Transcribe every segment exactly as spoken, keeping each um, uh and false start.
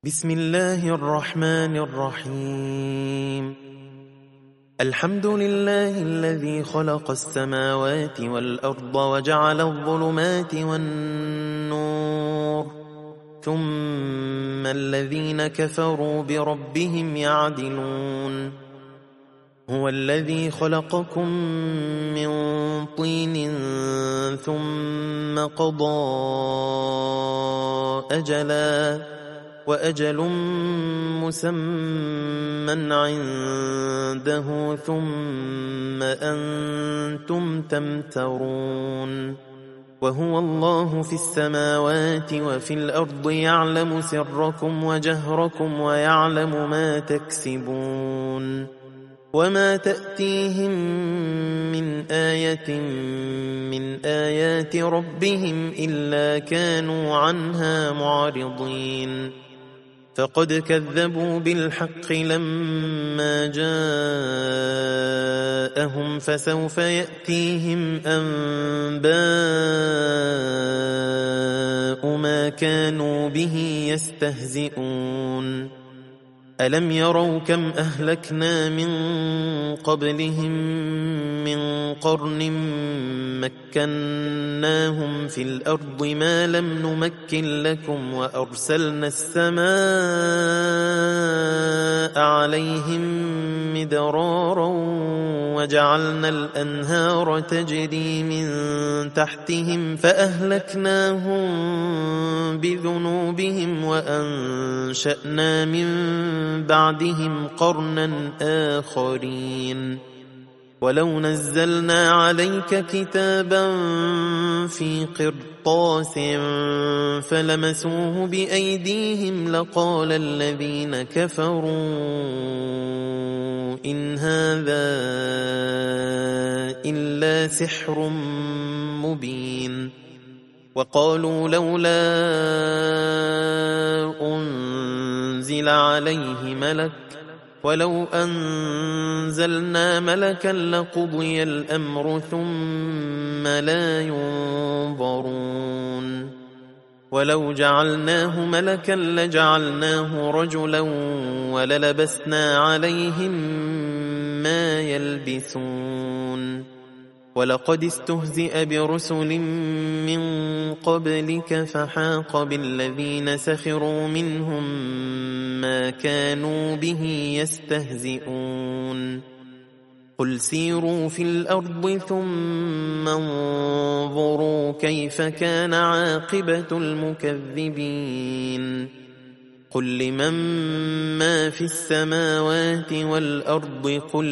بسم الله الرحمن الرحيم. الحمد لله الذي خلق السماوات والأرض وجعل الظلمات والنور، ثم الذين كفروا بربهم يعدلون. هو الذي خلقكم من طين ثم قضى أجلا وأجل مسمى عنده ثم أنتم تمترون. وهو الله في السماوات وفي الأرض يعلم سركم وجهركم ويعلم ما تكسبون. وما تأتيهم من آية من آيات ربهم إلا كانوا عنها معرضين. فقد كذبوا بالحق لما جاءهم، فسوف يأتيهم أنباء ما كانوا به يستهزئون. ألم يروا كم أهلكنا من قبلهم من قرن مكناهم في الأرض ما لم نمكن لكم، وأرسلنا السماء عليهم مدرارا وجعلنا الأنهار تجري من تحتهم فأهلكناهم بذنوبهم وأنشأنا من بعدهم قرنا آخرين. ولو نزلنا عليك كتابا في قرطاس فلمسوه بأيديهم لقال الذين كفروا إن هذا إلا سحر مبين. وقالوا لولا أنزل عليه ملك ولو أنزلنا ملكا لقضي الأمر ثم لا ينظرون. ولو جعلناه ملكا لجعلناه رجلا وللبسنا عليهم ما يلبسون. ولقد استهزئ برسل من قبلك فحاق بالذين سخروا منهم ما كانوا به يستهزئون. قل سيروا في الأرض ثم انظروا كيف كان عاقبة المكذبين. قل لمن ما في السماوات والأرض قل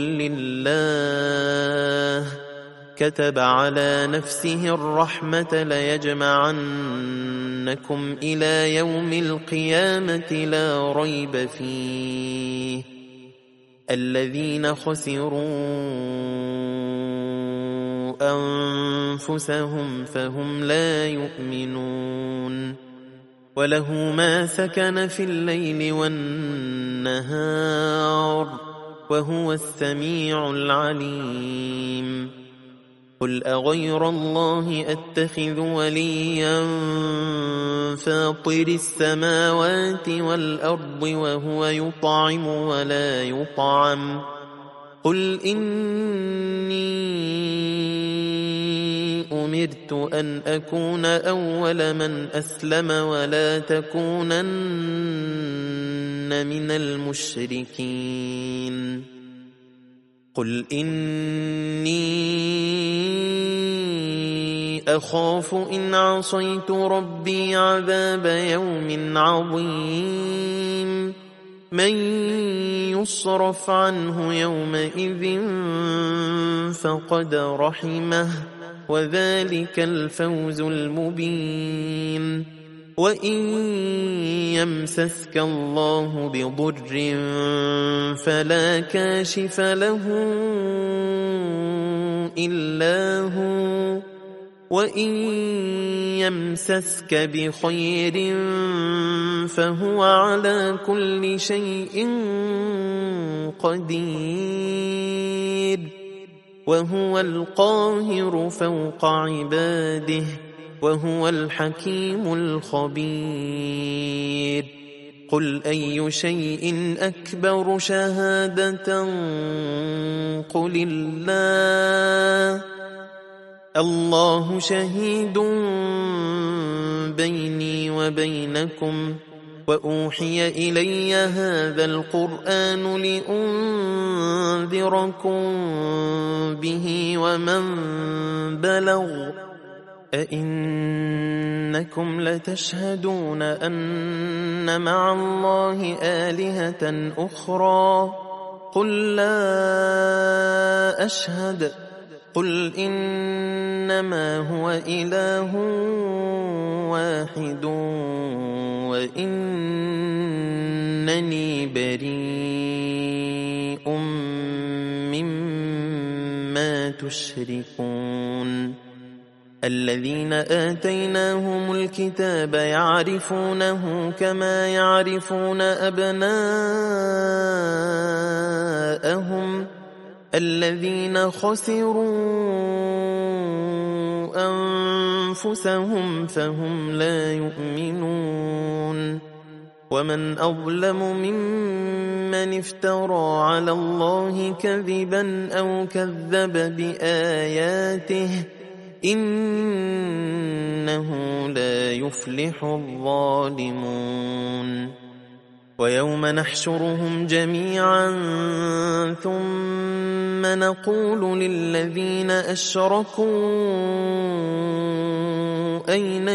لله كتب على نفسه الرحمة ليجمعنكم إلى يوم القيامة لا ريب فيه. الذين خسروا أنفسهم فهم لا يؤمنون. وله ما سكن في الليل والنهار وهو السميع العليم. قل أغير الله أتخذ وليا فاطر السماوات والأرض وهو يطعم ولا يطعم. قل إني أمرت أن أكون أول من أسلم ولا تكونن من المشركين. قل إني أخاف إن عصيت ربي عذاب يوم عظيم. من يصرف عنه يومئذ فقد رحمه وذلك الفوز المبين. وإن يمسسك الله بضر فلا كاشف له إلا هو، وإن يمسسك بخير فهو على كل شيء قدير. وهو القاهر فوق عباده وهو الحكيم الخبير. قل أي شيء أكبر شهادة قل الله الله شهيد بيني وبينكم وأوحي إلي هذا القرآن لأنذركم به ومن بلغ أئنكم لتشهدون أن مع الله آلهة أخرى قل لا أشهد قل إنما هو إله واحد وإنني بريء مما تشركون الذين آتيناهم الكتاب يعرفونه كما يعرفون أبناءهم الذين خسروا أنفسهم فهم لا يؤمنون ومن أظلم ممن افترى على الله كذبا أو كذب بآياته إنه لا يفلح الظالمون ويوم نحشرهم جميعا ثم نقول للذين أشركوا أين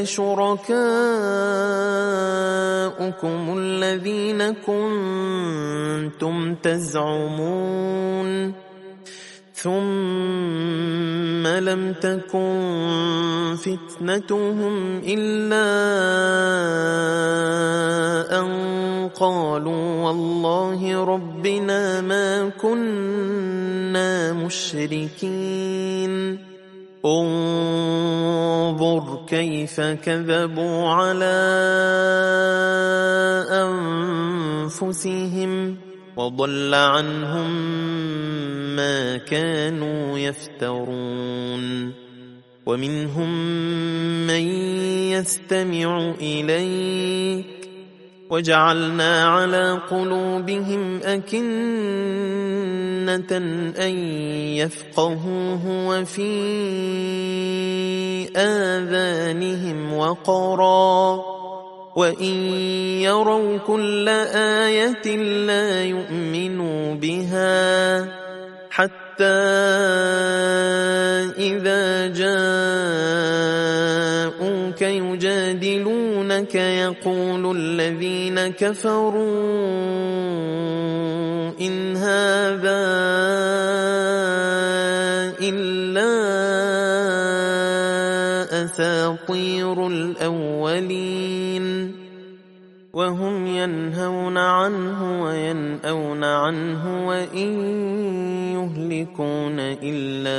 شركاؤكم الذين كنتم تزعمون ثم لم تكن فتنتهم إلا أن قالوا والله ربنا ما كنا مشركين انظر كيف كذبوا على أنفسهم وضل عنهم ما كانوا يفترون ومنهم من يستمع إليك وجعلنا على قلوبهم أكنة أن يفقهوه وفي آذانهم وقرا وإن يروا كل آية لا يؤمنوا بها حتى إذا جاءوك يجادلونك يقول الذين كفروا إن هذا إلا أساطير الأولين وهم ينهون عنه وينأون عنه وإن يهلكون إلا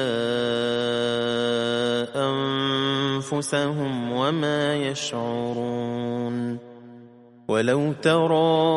أنفسهم وما يشعرون ولو ترى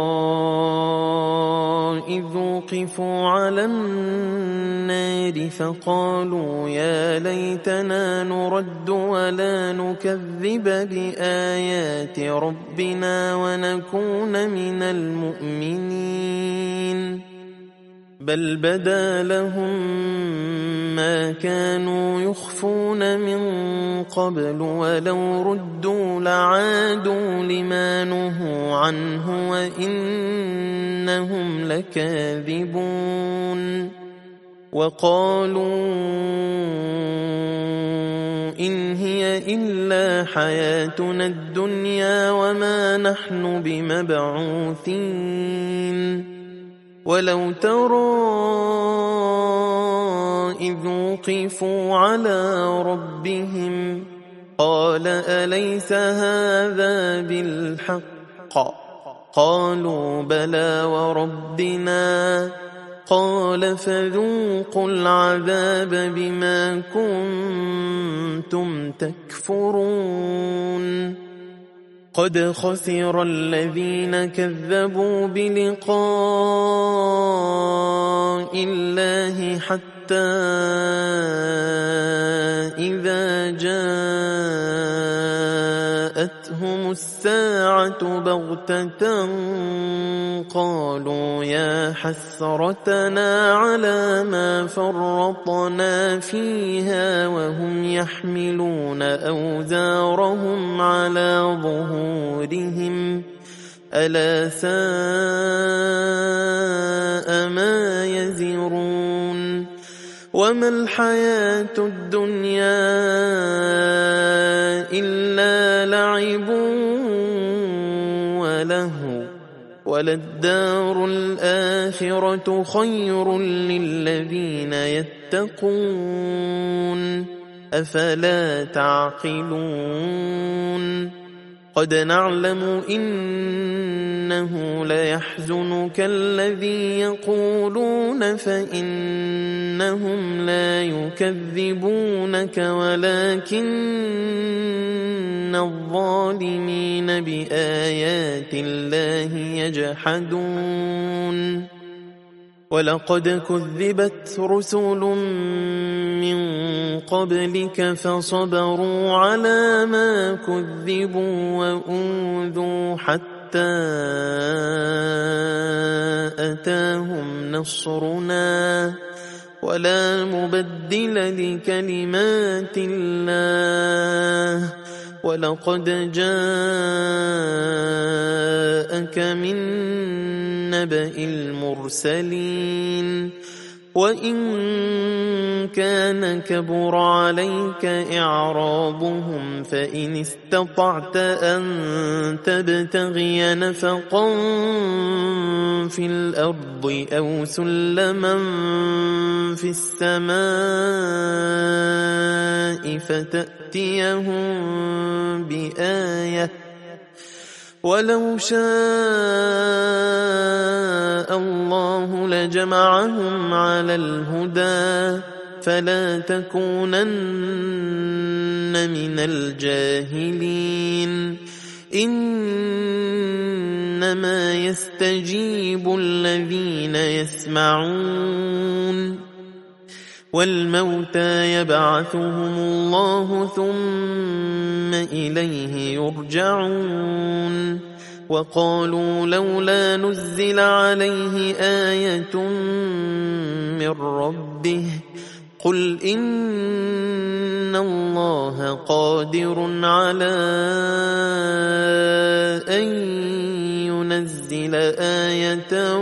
إذ وقفوا على النار فقالوا يا ليتنا نرد ولا نكذب بآيات ربنا ونكون من المؤمنين بل بدا لهم ما كانوا يخفون من قبل ولو ردوا لعادوا لما نهوا عنه وإنهم لكاذبون وقالوا إن هي إلا حياتنا الدنيا وما نحن بمبعوثين ولو ترى إذ وقفوا على ربهم قال أليس هذا بالحق قالوا بلى وربنا قال فذوقوا العذاب بما كنتم تكفرون قد خسر الذين كذبوا بلقاء الله حتى إذا جاءتهم الساعة بغتة قالوا يا حسرتنا على ما فرطنا فيها وهم يحملون أوزارهم على ظهورهم ألا ساء ما يزرون وما الحياة الدنيا إلا لعب ولهو وللدار الآخرة خير للذين يتقون أفلا تعقلون قد نعلم إنه ليحزنك الذي يقولون فإنهم لا يكذبونك ولكن الظالمين بآيات الله يجحدون ولقد كذبت رسل من قبلك فصبروا على ما كذبوا وأوذوا حتى أتاهم نصرنا ولا مبدل لكلمات الله ولقد جاءك من نبأ المرسلين وإن كان كبر عليك إعراضهم فإن استطعت أن تبتغي نفقا في الأرض أو سلما في السماء فتأتيهم بآية ولو شاء الله لجمعهم على الهدى فلا تكونن من الجاهلين إنما يستجيب الذين يسمعون والموتى يبعثهم الله ثم إليه يرجعون وقالوا لولا نزل عليه آية من ربه قل إن الله قادر على أن ينزل آية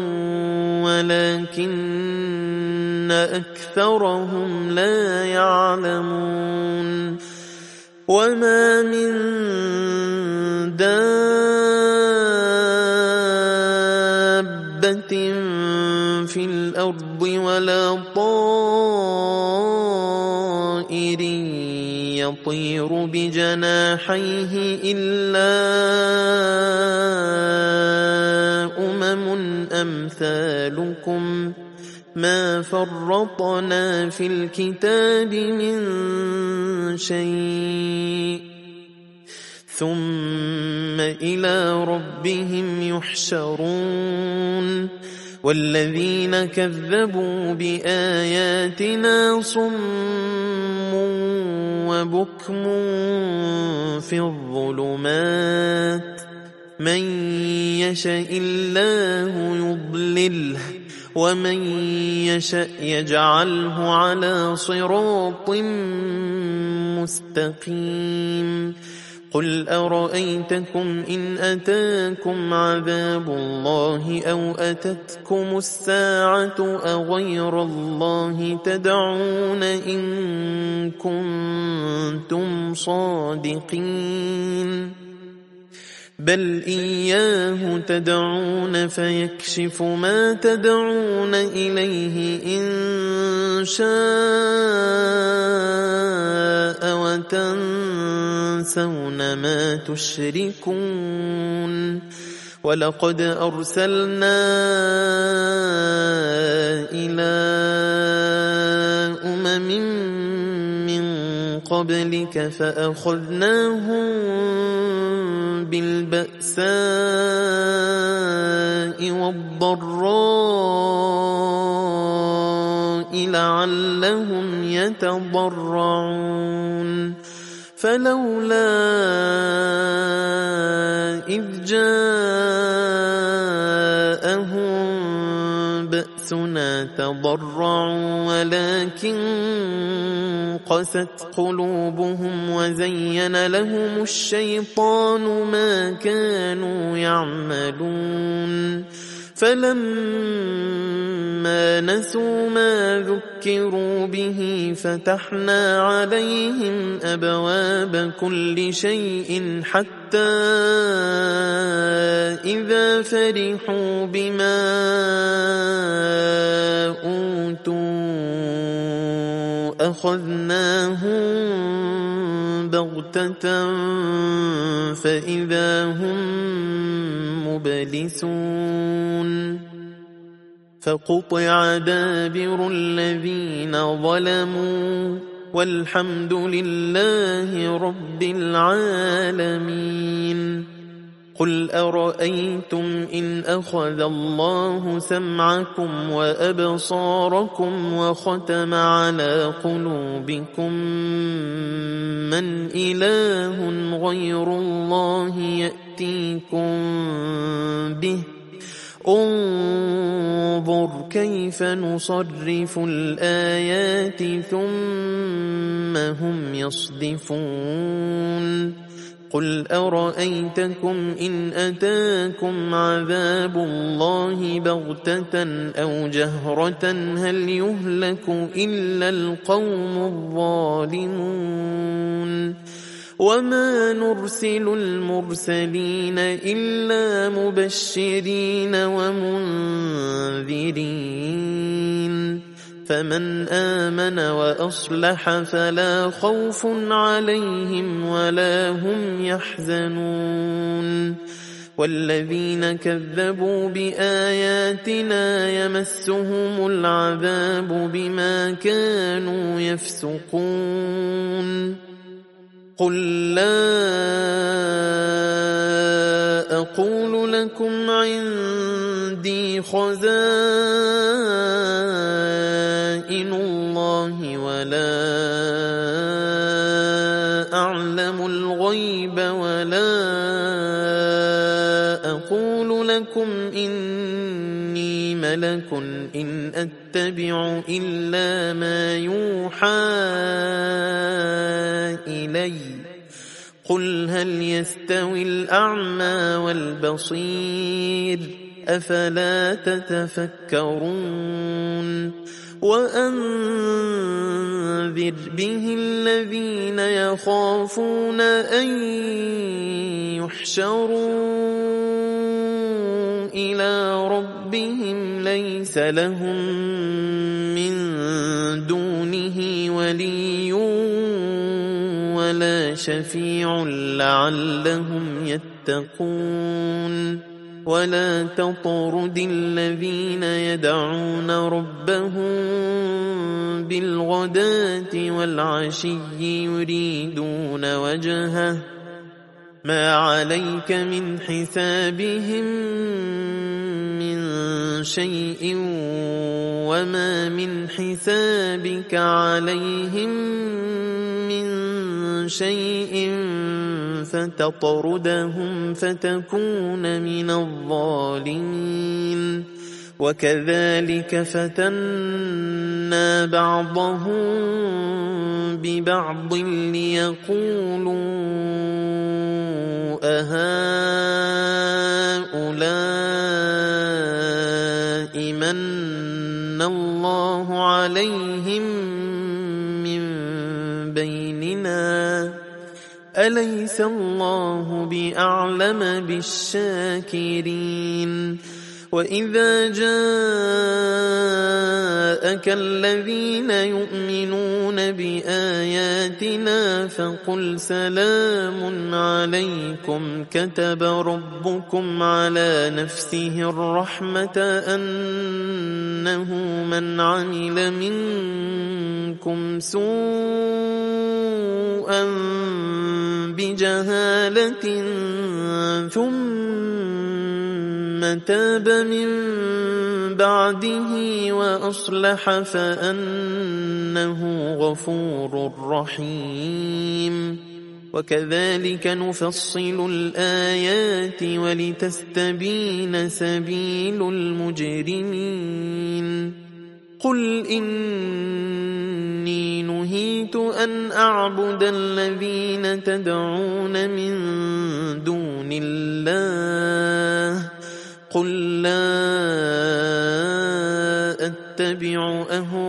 ولكن أكثرهم لا يعلمون وما من دابة في الأرض ولا طائر يطير بجناحيه إلا أمم أمثالكم ما فرطنا في الكتاب من شيء ثم إلى ربهم يحشرون والذين كذبوا بآياتنا صم وبكم في الظلمات من يشاء الله يضلله ومن يشاء يجعله على صراط مستقيم قل أرأيتكم إن أتاكم عذاب الله أو أتتكم الساعة أغير الله تدعون إن كنتم صادقين بل إياه تدعون فيكشف ما تدعون إليه إن شاء وتنسون ما تشركون ولقد أرسلنا إلى أمم من قبلك فأخذناهم بالبأساء والضراء لعلهم يتضرعون فلولا إذ جاءهم بأسنا تضرعوا ولكن قست قلوبهم وزين لهم الشيطان ما كانوا يعملون فلما نسوا ما ذكروا به فتحنا عليهم أبواب كل شيء حتى إذا فرحوا بما أوتوا أخذناهم بغتة فإذا هم مبلسون فقطع دابر الذين ظلموا والحمد لله رب العالمين قل أرأيتم إن أخذ الله سمعكم وأبصاركم وختم على قلوبكم من إله غير الله يأتيكم به انظر كيف نصرف الآيات ثم هم يصدفون قل أرأيتكم إن أتاكم عذاب الله بغتة أو جهرة هل يهلك إلا القوم الظالمون وما نرسل المرسلين إلا مبشرين ومنذرين فمن آمن وأصلح فلا خوف عليهم ولا هم يحزنون والذين كذبوا بآياتنا يمسهم العذاب بما كانوا يفسقون قل لا أقول لكم عندي خزائن الله ولا أعلم الغيب ولا أقول لكم إني ملك إن أتبع إلا ما يوحى إلي قل هل يستوي الأعمى والبصير أفلا تتفكرون وأنذر به الذين يخافون أن يحشروا إلى ربهم ليس لهم من دونه ولي ولا شفيع لعلهم يتقون ولا تطرد الذين يدعون ربهم بالغداة والعشي يريدون وجهه ما عليك من حسابهم من شيء وما من حسابك عليهم من شيء فتطردهم فتكون من الظالمين وكذلك فتنا بعضهم ببعض ليقولوا أهؤلاء من الله عليهم من بيننا أليس الله بأعلم بالشاكرين وإذا جاءك الذين يؤمنون بآياتنا فقل سلام عليكم كتب ربكم على نفسه الرحمة أنه من عمل منكم سوءا بجهالة ثم تاب من بعده وأصلح فأنه غفور رحيم وكذلك نفصل الآيات ولتستبين سبيل المجرمين قل إني نهيت أن أعبد الذين تدعون من دون الله قل لا أتبع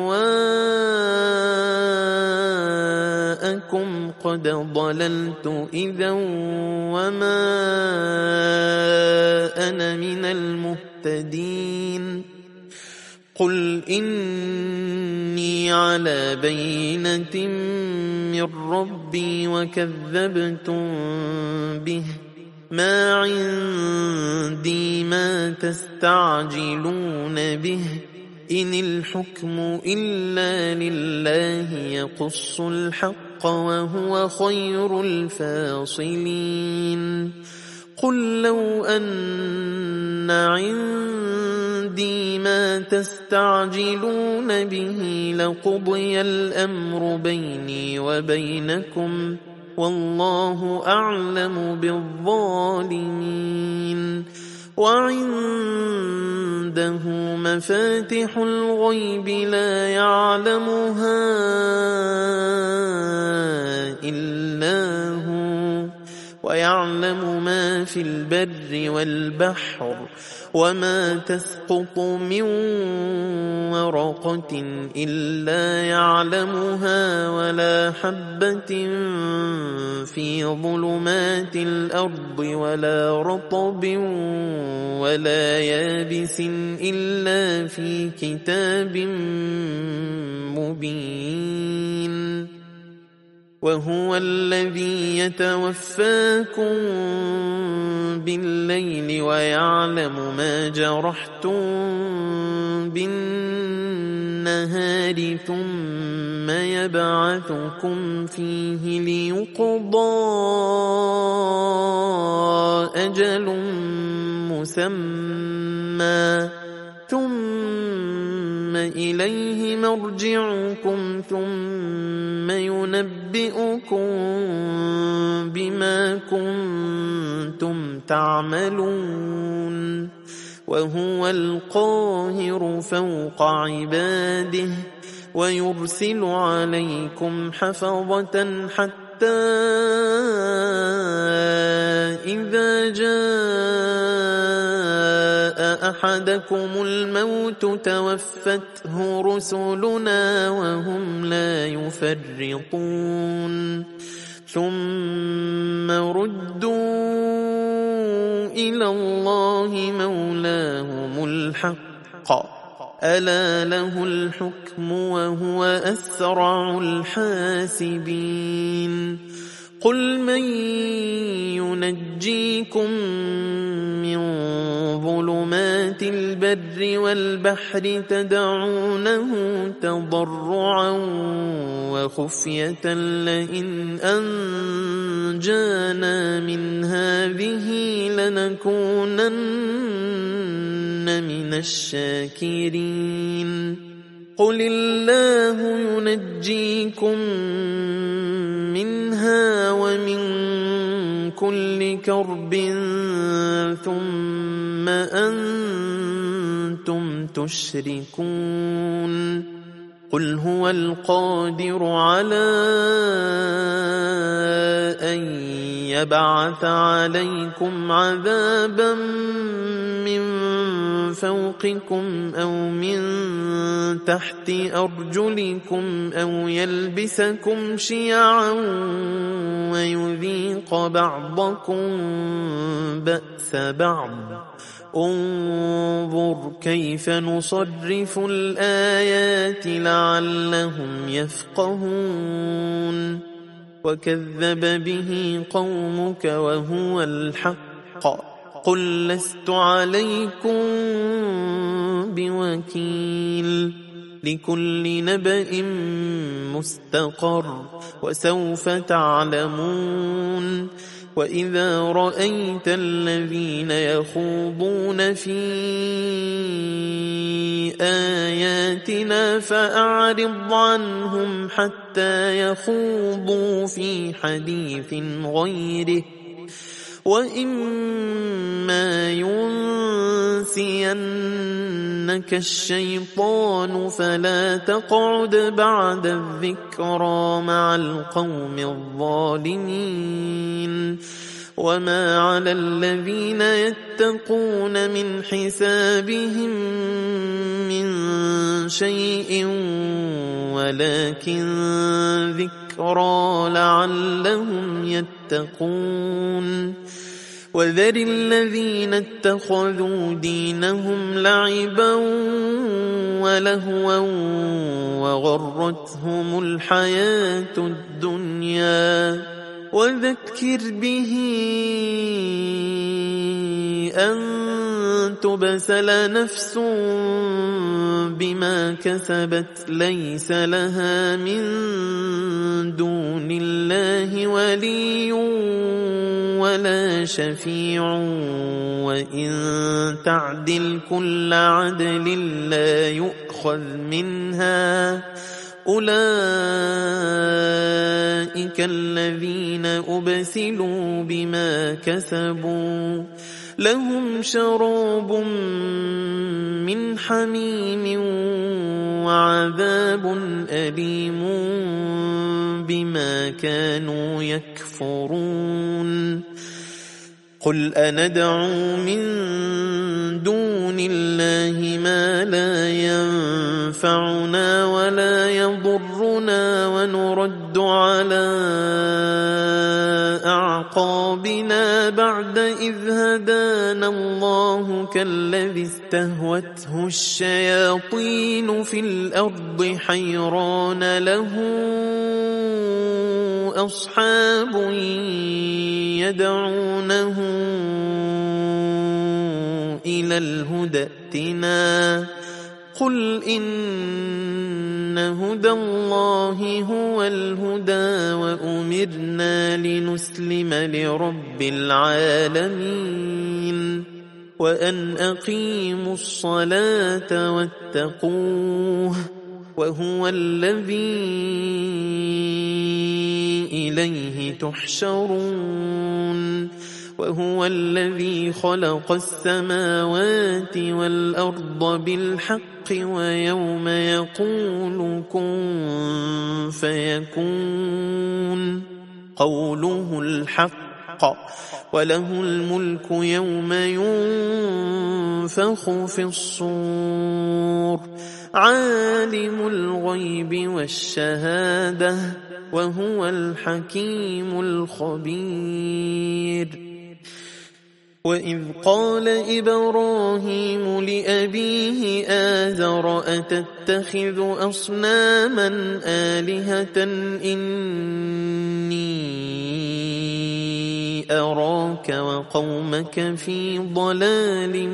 أهواءكم قد ضللت إذا وما أنا من المهتدين قل إني على بينة من ربي وكذبتم به ما عندي ما تستعجلون به إن الحكم إلا لله يقص الحق وهو خير الفاصلين قل لو أن عندي ما تستعجلون به لقضي الأمر بيني وبينكم والله أعلم بالظالمين وعنده مفاتح الغيب لا يعلمها إلا هو ويعلم ما في البر والبحر وما تسقط من ورقة إلا يعلمها ولا حبة في ظلمات الأرض ولا رطب ولا يابس إلا في كتاب مبين وهو الذي يتوفاكم بالليل ويعلم ما جرحتم بالنهار ثم يبعثكم فيه ليقضى أجل مسمى ثم إليه مرجعكم ثم ينبئكم بما كنتم تعملون وهو القاهر فوق عباده ويرسل عليكم حفظة حتى إذا جاء أحدكم الموت توفته رسلنا وهم لا يفرطون ثم ردوا إلى الله مولاهم الحق ألا له الحكم وهو أسرع الحاسبين قل من ينجيكم من ظلمات البر والبحر تدعونه تضرعا وخفية لئن أنجانا من هذه لنكونن من الشاكرين قل الله ينجيكم منها ومن كل كرب ثم أنتم تشركون قل هو القادر على أن يبعث عليكم عذابا من فوقكم أو من تحت أرجلكم أو يلبسكم شيعا ويذيق بعضكم بأس بعض انظر كيف نصرف الآيات لعلهم يفقهون وكذب به قومك وهو الحق قل لست عليكم بوكيل لكل نبأ مستقر وسوف تعلمون وإذا رأيت الذين يخوضون في آياتنا فأعرض عنهم حتى يخوضوا في حديث غيره وإما ينسينك الشيطان فلا تقعد بعد الذكرى مع القوم الظالمين وما على الذين يتقون من حسابهم من شيء ولكن ذكرى لعلهم يتقون وذر الذين اتخذوا دينهم لعبا ولهوا وغرتهم الحياة الدنيا وذكر به أن تبسل نفس بما كسبت ليس لها من دون الله ولي ولا شفيع وإن تعدل كل عدل لا يؤخذ منها أولئك الذين أبسلوا بما كسبوا لهم شراب من حميم وعذاب أليم بما كانوا يكفرون قل أندعو من دون الله ما لا ينفعنا ولا يضرنا ونرد على أعقابنا بعد إذ هدانا الله كالذي استهوته الشياطين في الأرض حيران له أصحاب يدعونه إلى الهدى ائتنا قل إن هدى الله هو الهدى وأمرنا لنسلم لرب العالمين وأن أقيموا الصلاة واتقوه وهو الذي إليه تحشرون وهو الذي خلق السماوات والأرض بالحق ويوم يقول كن فيكون قوله الحق وله الملك يوم ينفخ في الصور عالم الغيب والشهادة وهو الحكيم الخبير وإذ قال إبراهيم لأبيه آزر أتتخذ أصناما آلهة إني أراك وقومك في ضلال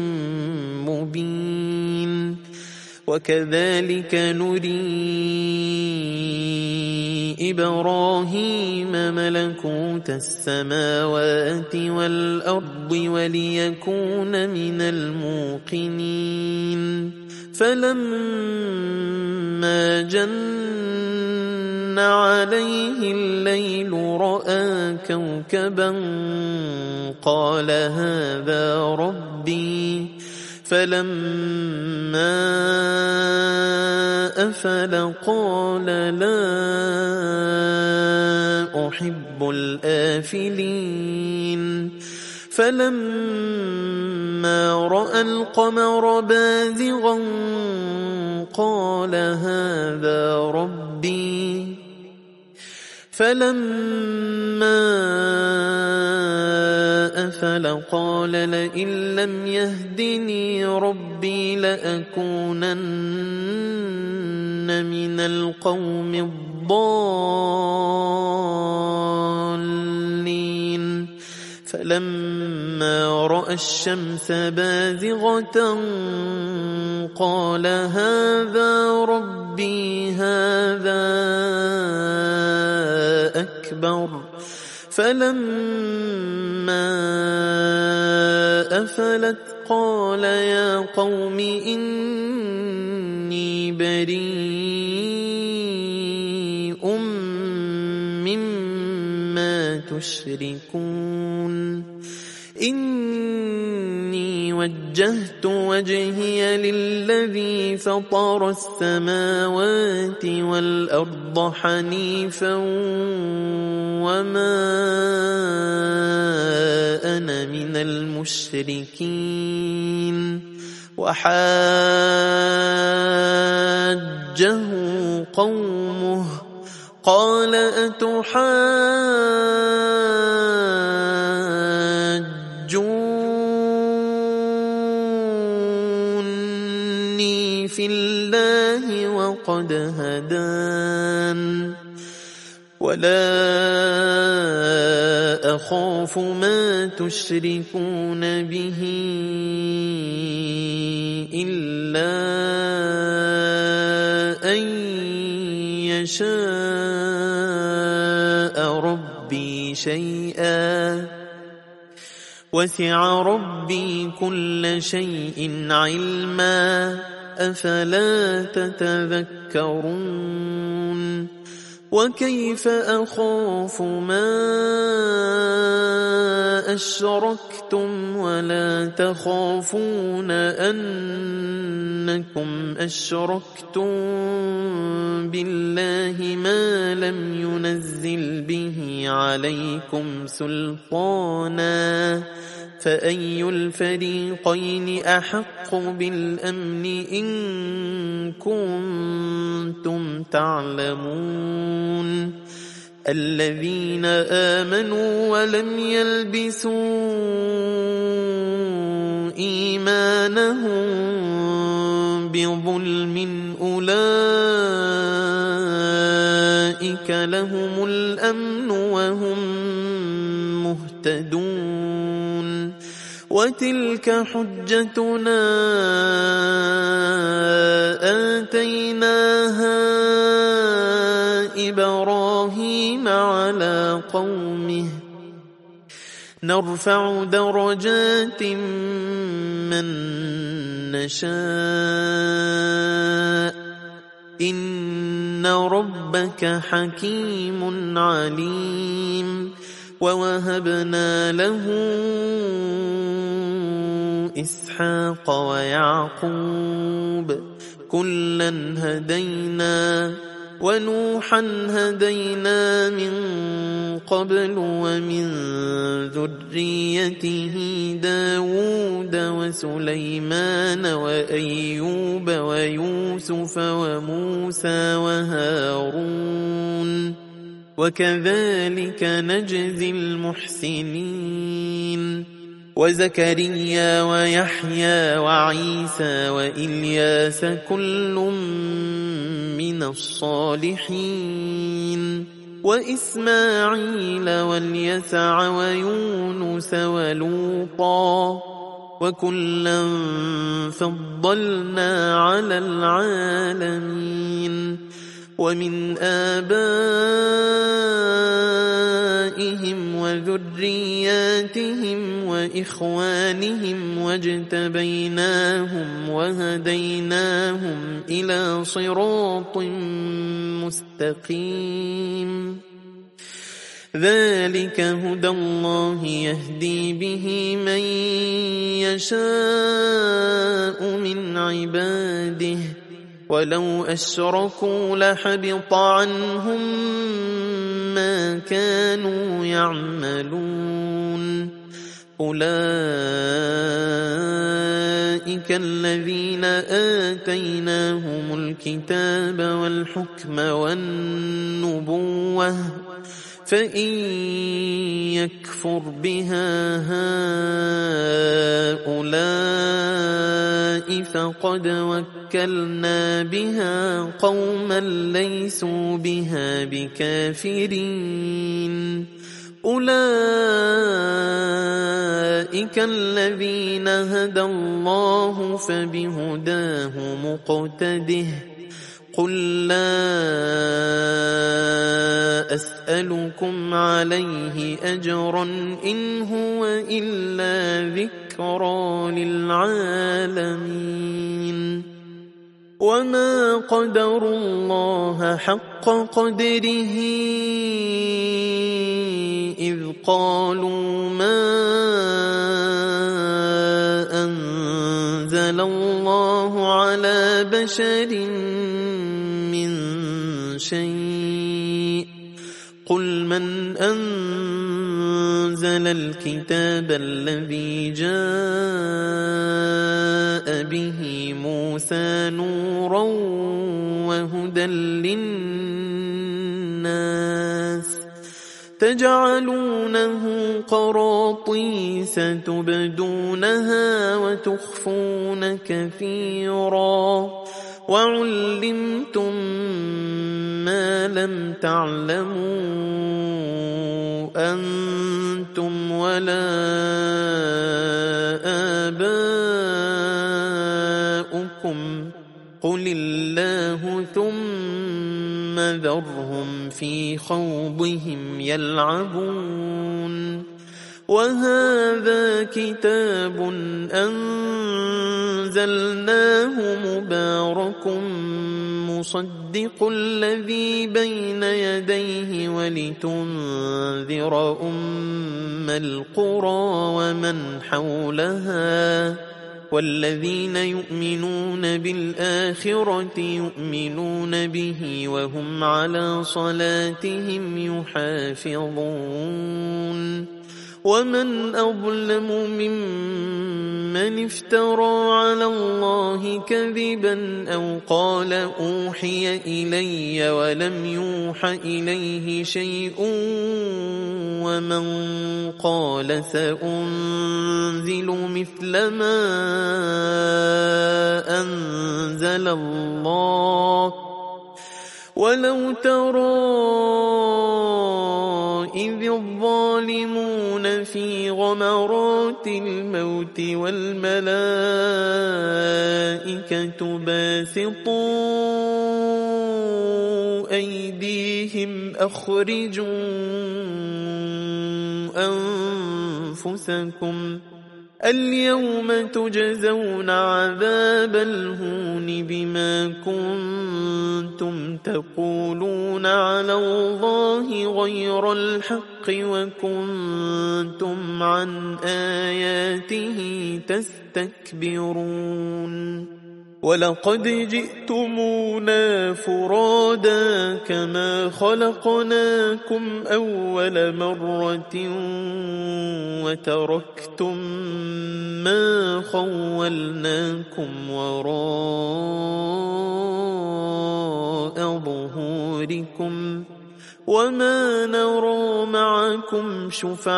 مبين وكذلك نري إبراهيم ملكوت السماوات والأرض وليكون من الموقنين فلما جن عليه الليل رأى كوكبا قال هذا ربي فلما أفل قال لا أحب الآفلين فلما رأى القمر بازغا قال هذا ربي فلما أفل قال لئن لم يهدني ربي لأكونن من القوم الضالين فلما رأى الشمس بازغة قال هذا ربي هذا أكبر فلما أفلت قال يا قوم إني بريء مما تشركون إني وجهت وجهي للذي فطر السماوات والأرض حنيفا وما أنا من المشركين وحاجه قومه قال أتحاجوني في الله وقد هدان ولا أخاف ما تشركون به إلا أن يشاء ربي شيئا وسع ربي كل شيء علما أفلا تتذكرون وكيف أخاف ما أشركتم ولا تخافون أنكم أشركتم بالله ما لم ينزل به عليكم سلطانا فأي الفريقين أحق بالأمن إن كنتم تعلمون الذين آمنوا ولم يلبسوا إيمانهم بظلم أولئك لهم الأمن وهم مهتدون وتلك حجتنا آتيناها إبراهيم على قومه نرفع درجات من نشاء إن ربك حكيم عليم ووهبنا له إسحاق ويعقوب كلا هدينا ونوحا هدينا من قبل ومن ذريته داود وسليمان وأيوب ويوسف وموسى وهارون وكذلك نجزي المحسنين وزكريا ويحيى وعيسى وإلياس كل من الصالحين وإسماعيل واليسع ويونس ولوطا وكلا فضلنا على العالمين ومن آبائهم وذرياتهم وإخوانهم واجتبيناهم وهديناهم إلى صراط مستقيم ذلك هدى الله يهدي به من يشاء من عباده ولو أشركوا لحبط عنهم ما كانوا يعملون أولئك الذين آتيناهم الكتاب والحكم والنبوة فإن يكفر بها هؤلاء فقد وكلنا بها قوما ليسوا بها بكافرين أولئك الذين هدى الله فبهداه مقتده قل لا أسألكم عليه أجرا إن هو إلا ذكرى للعالمين وما قدروا الله حق قدره إذ قالوا ما أنزل الله على بشر من شيء قل من أنزل الكتاب الذي جاء به موسى نورا وهدى للناس تجعلونه قراطيس تبدونها وتخفون كثيرا وعلمتم ما لم تعلموا أنتم ولا آباؤكم قل الله ثم ذرهم في خوضهم يلعبون وهذا كتاب أنزلناه مبارك مصدق الذي بين يديه ولتنذر أم القرى ومن حولها والذين يؤمنون بالآخرة يؤمنون به وهم على صلاتهم يحافظون ومن أظلم ممن افترى على الله كذبا أو قال أوحي إلي ولم يوح إليه شيء ومن قال سأنزل مثل ما أنزل الله ولو ترى إذ الظالمون في غمرات الموت والملائكة باسطوا أيديهم أخرجوا أنفسكم اليوم تجزون عذاب الهون بما كنتم تقولون على الله غير الحق وكنتم عن آياته تستكبرون ولقد جئتمونا فرادا كما خلقناكم أول مرة وتركتم ما خولناكم وراء ظهوركم وما نرى معكم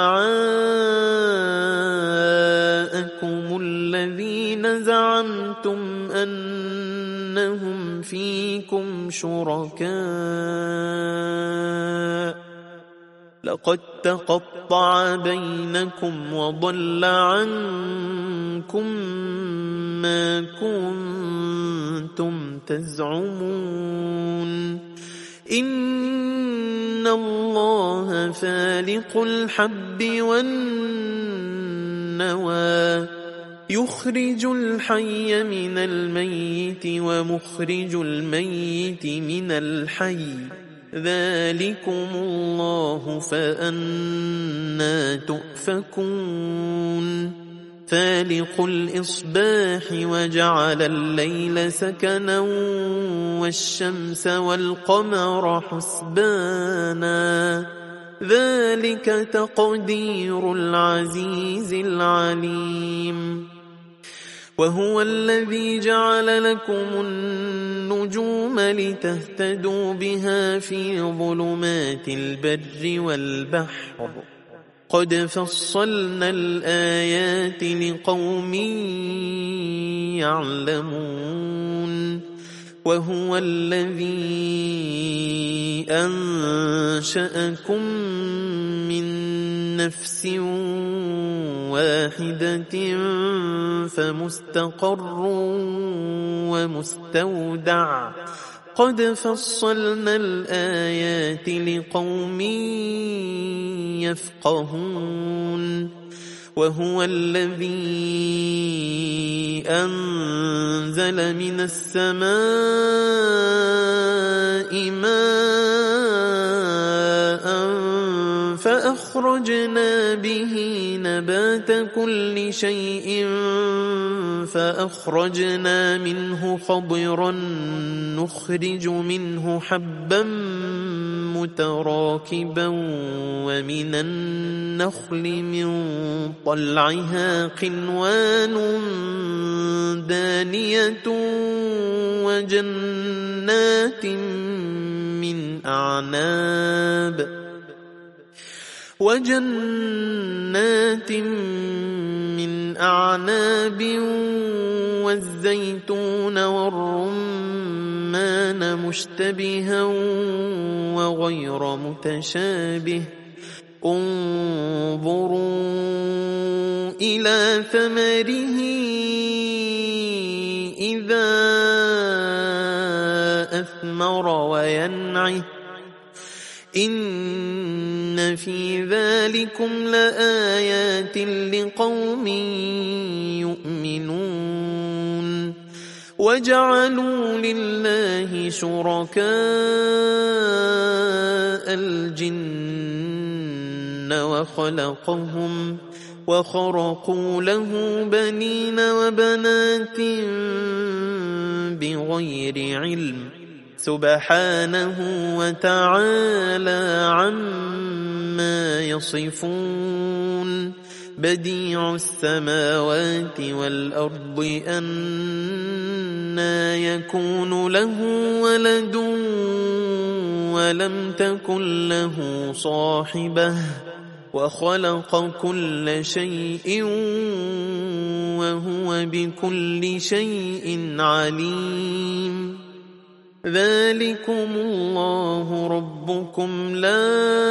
شفعاءكم الذين زعمتم أنهم فيكم شركاء لقد تقطع بينكم وضل عنكم ما كنتم تزعمون إن الله فالق الحب والنوى يخرج الحي من الميت ومخرج الميت من الحي ذلكم الله فأنى تؤفكون فالق الإصباح وجعل الليل سكنا والشمس والقمر حسبانا ذلك تقدير العزيز العليم وهو الذي جعل لكم النجوم لتهتدوا بها في ظلمات البر والبحر قد فصلنا الآيات لقوم يعلمون وهو الذي أنشأكم من نفس واحدة فمستقر ومستودع قد فصلنا الآيات لقوم يفقهون وهو الذي أنزل من السماء ماء فأخرجنا به نبات كل شيء فأخرجنا منه خضرا نخرج منه حبا متراكبا ومن النخل من طلعها قنوان دانية وجنات من أعناب وجنات من أعناب والزيتون والرمان مشتبها وغير متشابه انظروا إلى ثمره إذا أثمر وينعه إن في ذلكم لآيات لقوم يؤمنون وجعلوا لله شركاء الجن وخلقهم وخرقوا له بنين وبنات بغير علم سبحانه وتعالى عما يصفون بديع السماوات والأرض أنى يكون له ولد ولم تكن له صاحبة وخلق كل شيء وهو بكل شيء عليم ذلكم الله ربكم لا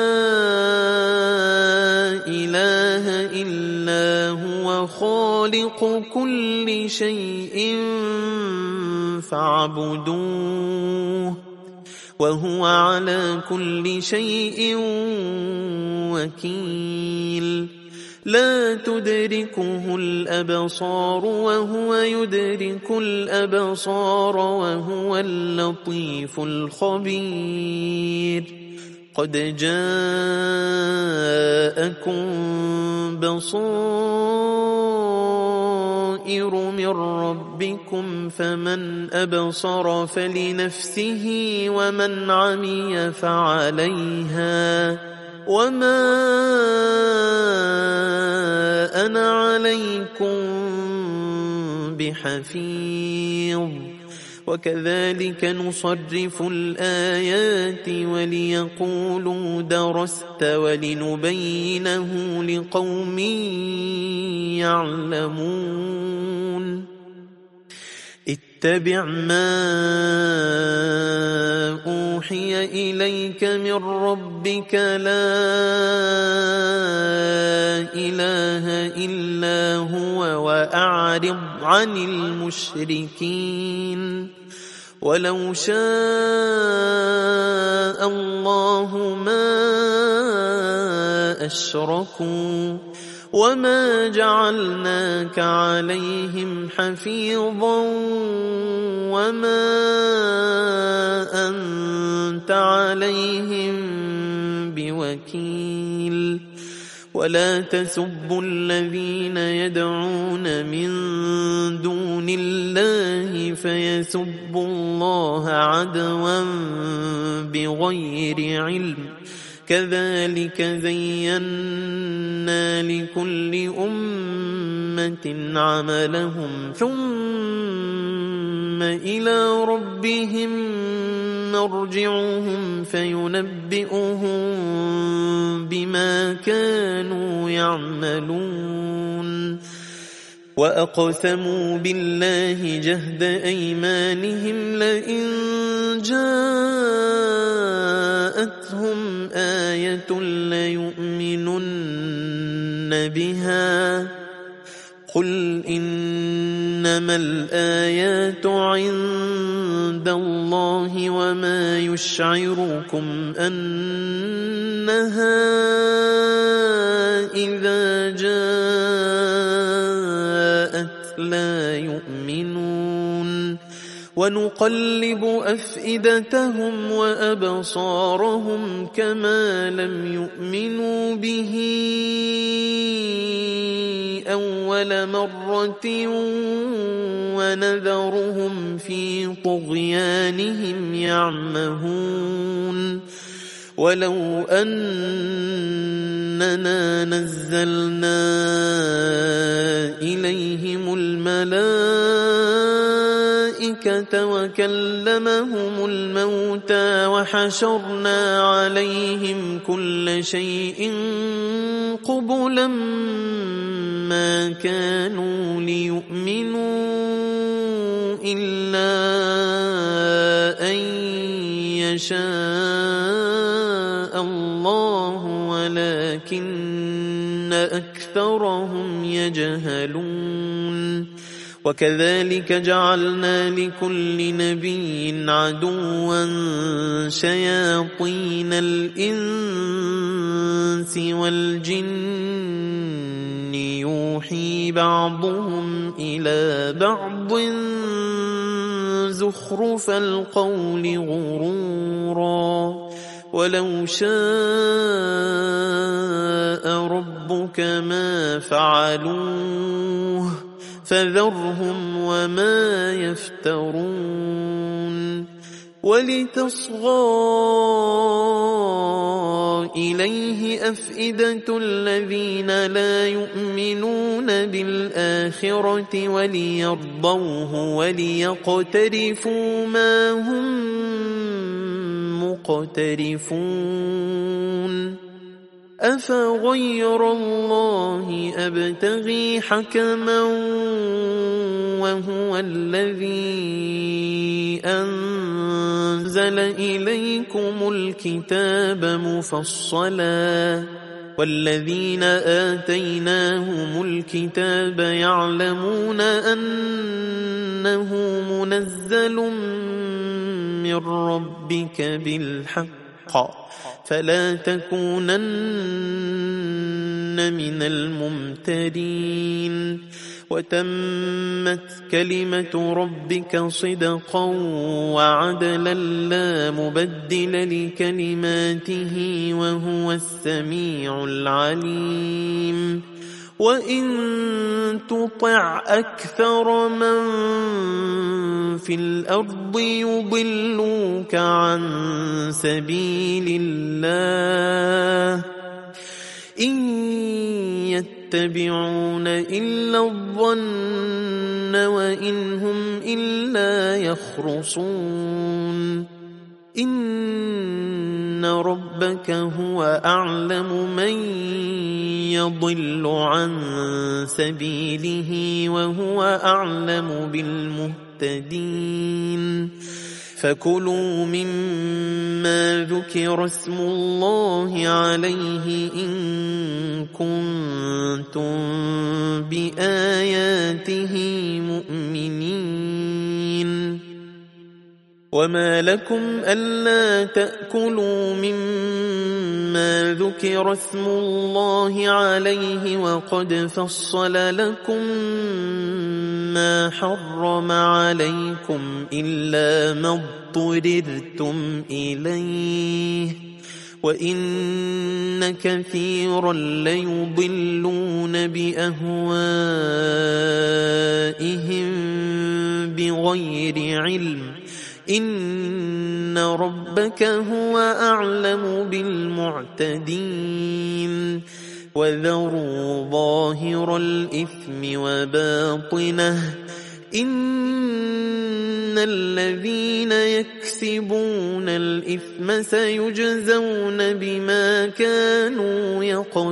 إله إلا هو خالق كل شيء فاعبدوه وهو على كل شيء وكيل لا تدركه الأبصار وهو يدرك الأبصار وهو اللطيف الخبير قد جاءكم بصائر من ربكم فمن أبصر فلنفسه ومن عمي فعليها وما أنا عليكم بحفيظ وكذلك نصرف الآيات وليقولوا درست ولنبينه لقوم يعلمون اتبع ما أوحي إليك من ربك لا إله إلا هو وأعرض عن المشركين ولو شاء الله ما أشركوا وما جعلناك عليهم حفيظا وما أنت عليهم بوكيل ولا تسبوا الذين يدعون من دون الله فيسبوا الله عدوا بغير علم كذلك زينا لكل أمة عملهم ثم إلى ربهم مرجعهم فينبئهم بما كانوا يعملون وأقسموا بالله جهد أيمانهم لئن جاءتهم آية ليؤمنن بها قل إنما إنما الآيات عند الله وما يشعركم أنها إذا جاءت لا يؤمنون ونقلب أفئدتهم وأبصارهم كما لم يؤمنوا به أول مرة ونذرهم في طغيانهم يعمهون ولو أننا نزلنا إليهم الملائكة وكلمهم الموتى وحشرنا عليهم كل شيء قبلا ما كانوا ليؤمنوا إلا أن يشاء الله ولكن أكثرهم يجهلون وكذلك جعلنا لكل نبي عدوا شياطين الإنس والجن يوحي بعضهم إلى بعض زخرف القول غرورا ولو شاء ربك ما فعلوه فذرهم وما يفترون ولتصغى إليه أفئدة الذين لا يؤمنون بالآخرة وليرضوه وليقترفوا ما هم مقترفون أفغير الله أبتغي حكما وهو الذي أنزل إليكم الكتاب مفصلا والذين آتيناهم الكتاب يعلمون أنه منزل من ربك بالحق فلا تكونن من الممترين وتمت كلمة ربك صدقا وعدلا لا مبدل لكلماته وهو السميع العليم وإن تطع أكثر من في الأرض يضلوك عن سبيل الله إن يتبعون إلا الظن وإن هم إلا يخرصون إن ربك هو أعلم من يضل عن سبيله وهو أعلم بالمهتدين فكلوا مما ذكر اسم الله عليه إن كنتم بآياته مؤمنين وما لكم ألا تأكلوا مما ذكر اسم الله عليه وقد فصل لكم ما حرم عليكم إلا ما اضطررتم إليه وإن كثيرا ليضلون بأهوائهم بغير علم إن ربك هو أعلم بالمعتدين وذروا ظاهر الإثم وباطنه إن الذين يكسبون الإثم سيجزون بما كانوا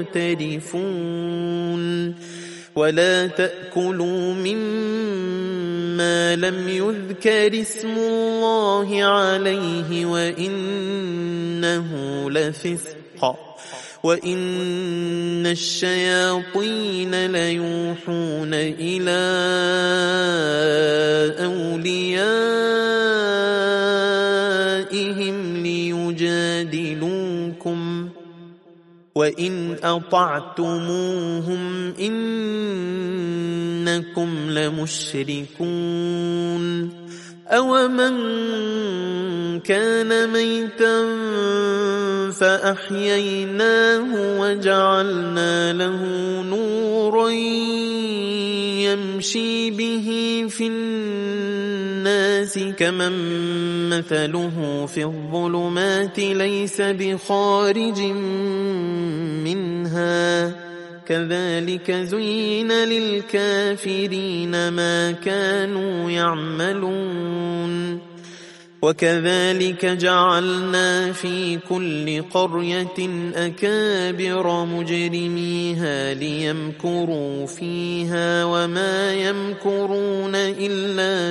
يقترفون ولا تأكلوا مما لم يذكر اسم الله عليه وإنه لفسق وإن الشياطين ليوحون إلى أوليائهم ليجادلوكم وإن أطعتموهم إنكم لمشركون أومن كان ميتا فأحييناه وجعلنا له نورا يمشي به في الناس كمن مثله في الظلمات ليس بخارج منها كذلك زين للكافرين ما كانوا يعملون وكذلك جعلنا في كل قرية أكابر مجرميها ليمكروا فيها وما يمكرون إلا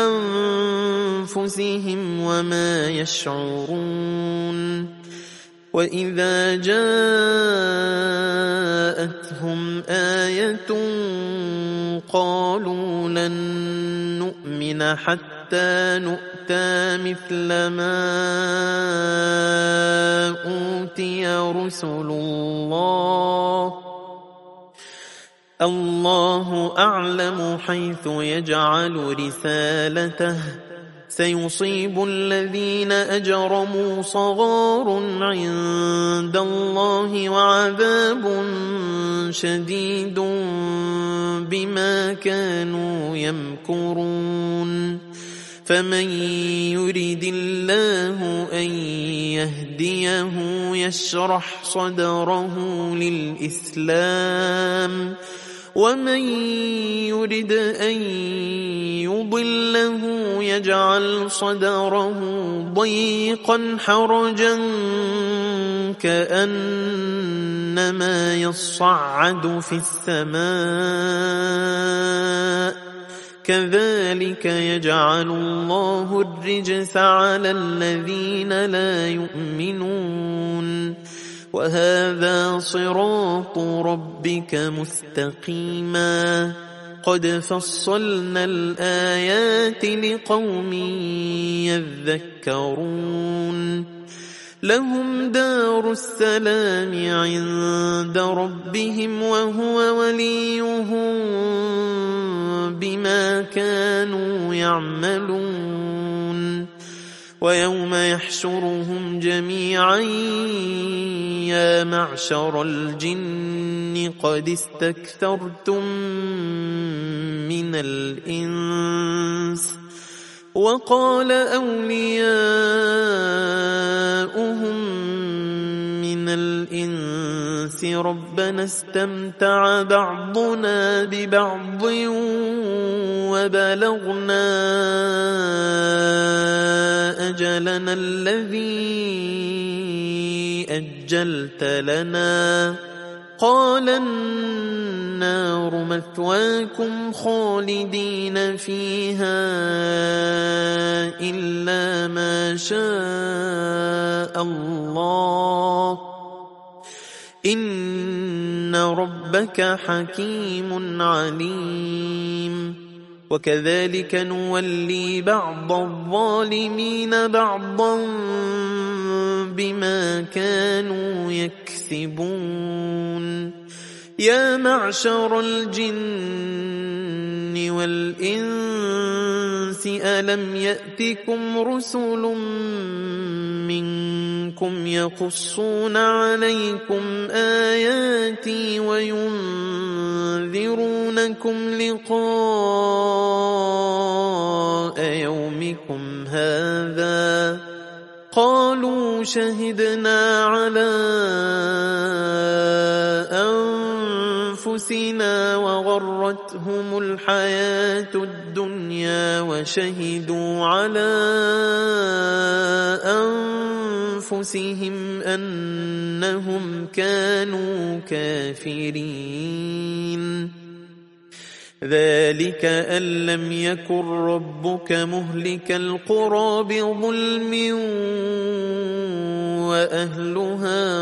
بأنفسهم وما يشعرون وإذا جاءتهم آية قالوا لن نؤمن حتى نؤتى مثل ما أوتي رسل الله الله أعلم حيث يجعل رسالته سيصيب الذين أجرموا صغار عند الله وعذاب شديد بما كانوا يمكرون فمن يرد الله أن يهديه يشرح صدره للإسلام ومن يرد أن يضله يجعل صدره ضيقا حرجا كأنما يصعد في السماء كذلك يجعل الله الرجس على الذين لا يؤمنون وهذا صراط ربك مستقيما قد فصلنا الآيات لقوم يذكرون لهم دار السلام عند ربهم وهو وليهم بما كانوا يعملون ويوم يحشرهم جميعا يا معشر الجن قد استكثرتم من الإنس وقال أولياؤهم من الإنس ربنا استمتع بعضنا ببعض وبلغنا أجلنا الذي أجلت لنا قال النار مثواكم خالدين فيها إلا ما شاء الله إن ربك حكيم عليم وكذلك نولي بعض الظالمين بعضا بما كانوا يكسبون يا معشر الجن والإنس ألم يأتكم رسل منكم يقصون عليكم آياتي وينذرونكم لقاء يومكم هذا قالوا شهدنا على أنفسنا وغرتهم الحياة الدنيا وشهدوا على أنفسهم أنهم كانوا كافرين ذلك أن لم يكن ربك مهلك القرى بظلم وأهلها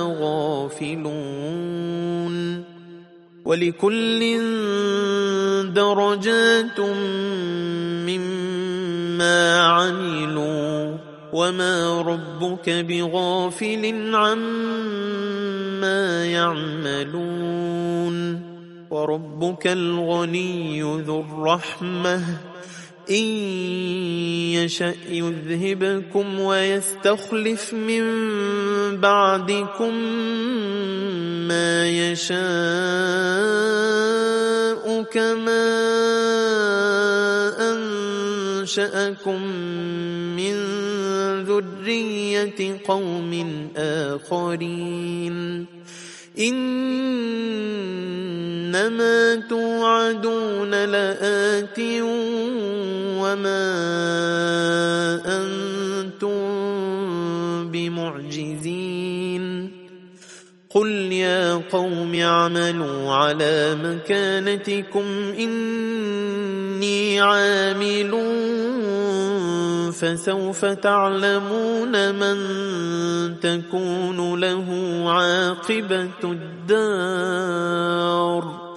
غافلون ولكل درجات مما عملوا وما ربك بغافل عما يعملون وربك الغني ذو الرحمة إن يشأ يذهبكم ويستخلف من بعدكم ما يشاء كما أنشأكم من ذرية قوم آخرين إنما توعدون لآت وما أنتم بمعجزين قل يا قوم اعملوا على مكانتكم إني عامل فسوف تعلمون من تكون له عاقبة الدار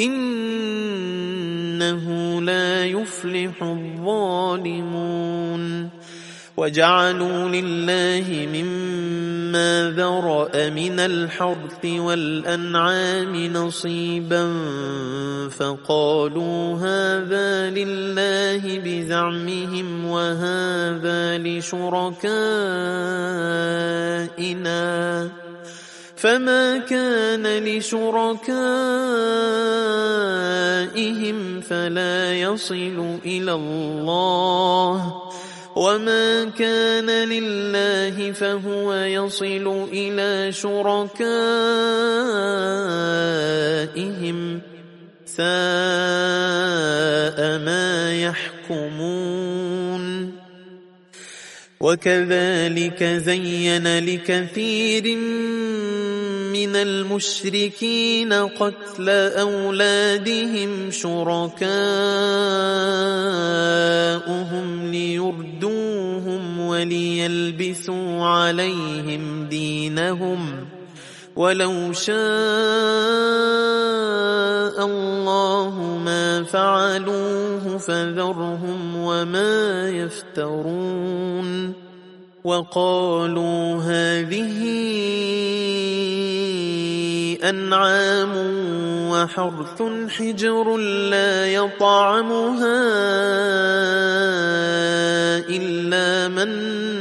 إنه لا يفلح الظالمون وجعلوا لله مما ذرأ من الحرث والأنعام نصيبا فقالوا هذا لله بزعمهم وهذا لشركائنا فما كان لشركائهم فلا يصل إلى الله وما كان لله فهو يصل إلى شركائهم ساء ما يحكمون وكذلك زين لكثير من المشركين قتل أولادهم شركاؤهم ليردوهم وليلبسوا عليهم دينهم ولو شاء الله ما فعلوه فذرهم وما يفترون وقالوا هذه أنعام وحرث حجر لا يطعمها إلا من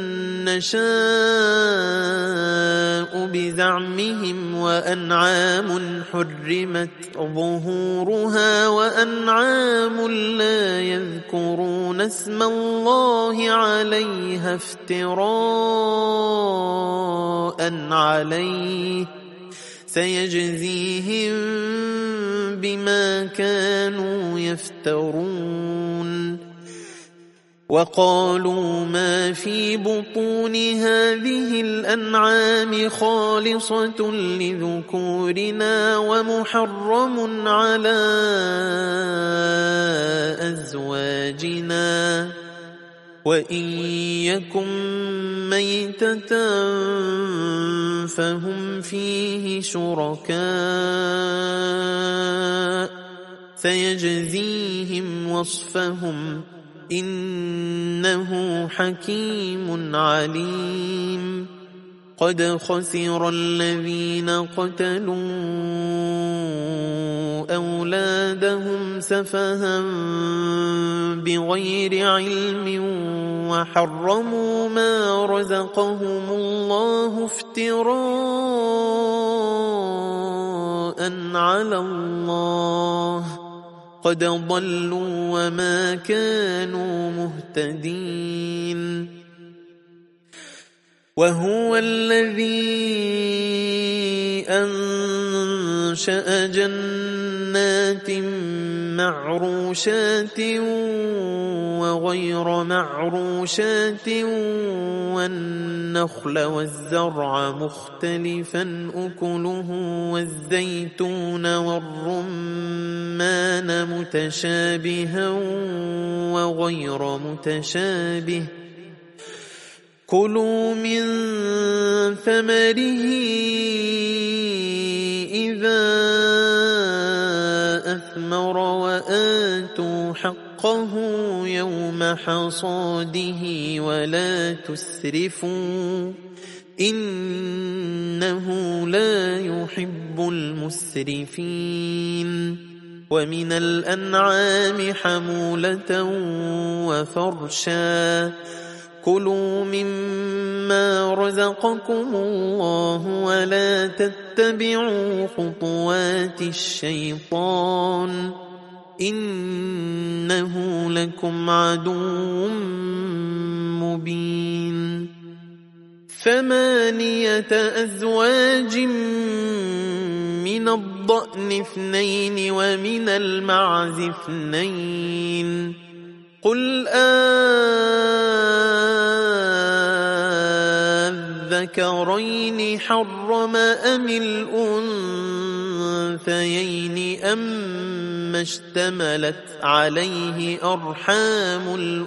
نشاء بزعمهم وأنعام حرمت ظهورها وأنعام لا يذكرون اسم الله عليها افتراء عليه سيجزيهم بما كانوا يفترون وقالوا ما في بطون هذه الأنعام خالصة لذكورنا ومحرم على أزواجنا وإن يكن ميتة فهم فيه شركاء سيجزيهم وصفهم إنه حكيم عليم قد خسر الذين قتلوا أولادهم سفها بغير علم وحرموا ما رزقهم الله افتراء على الله قد ضلوا وما كانوا مهتدين وهو الذي أنشأ جنات معروشات وغير معروشات والنخل والزرع مختلفا أكله والزيتون والرمان متشابها وغير متشابه كلوا من ثمره إذا أثمر وآتوا حقه يوم حصاده ولا تسرفوا إنه لا يحب المسرفين ومن الأنعام حمولة وفرشا كلوا مما رزقكم الله ولا تتبعوا خطوات الشيطان إنه لكم عدو مبين ثمانية أزواج من الضأن اثنين ومن المعز اثنين قل أذكرين حرم أم الأنثيين أما اشتملت عليه أرحام